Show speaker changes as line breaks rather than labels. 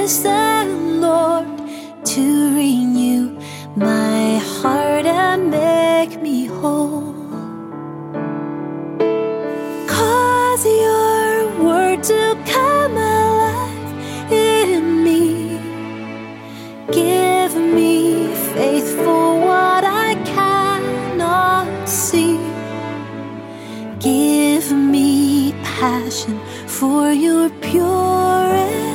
ask the Lord to renew my heart and make me whole. Cause your word to come alive in me. Give me faith for what I cannot see. Give me passion for your purity.